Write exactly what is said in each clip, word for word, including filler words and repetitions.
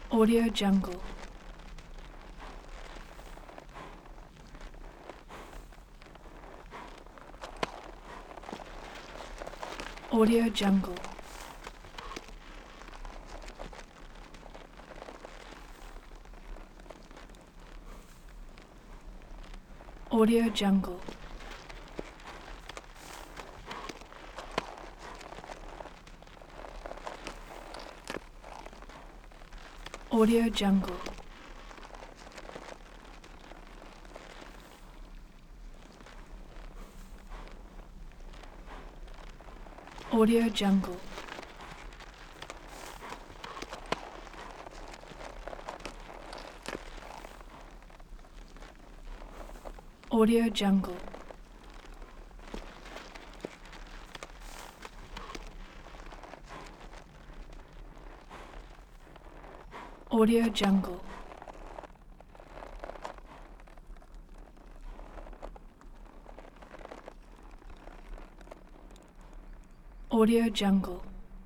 Audio Jungle. Audio Jungle. Audio Jungle. Audio Jungle. Audio Jungle. Audio Jungle. Audio Jungle. Audio Jungle.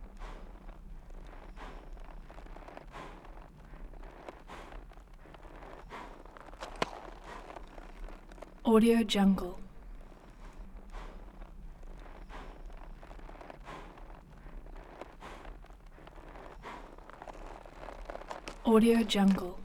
Audio Jungle. Audio Jungle.